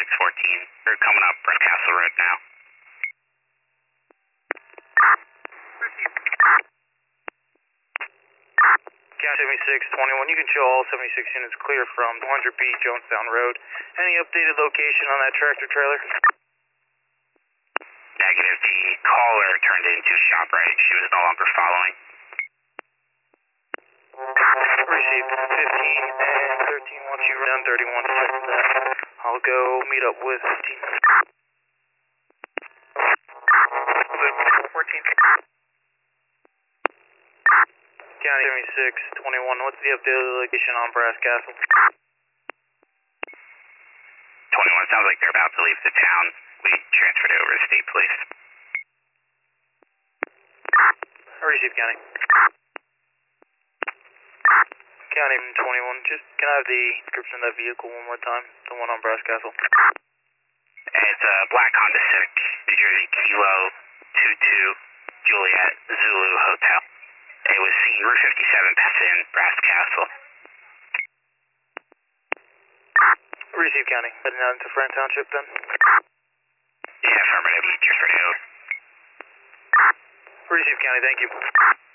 7614. They're coming up Brent Castle Road now. County 7621, you can show all 76 units clear from 100B Jonestown Road. Any updated location on that tractor trailer? Negative. The caller turned into ShopRite. She was no longer following. Received 15 and 13. Once you run down 31, check that. I'll go meet up with 15. 14. County 7621, what's the updated location on Brass Castle? 21, sounds like they're about to leave the town. We transferred it over to State Police. Received, County. County 21, just can I have the description of that vehicle one more time? The one on Brass Castle. It's a black Honda Civic, New Jersey Kilo 22 Juliet Zulu Hotel. It was seen Route 57 passing Brass Castle. Received, County. Heading out into Frank Township then? Yeah, affirmative. Transferred it over. Received, County. Thank you.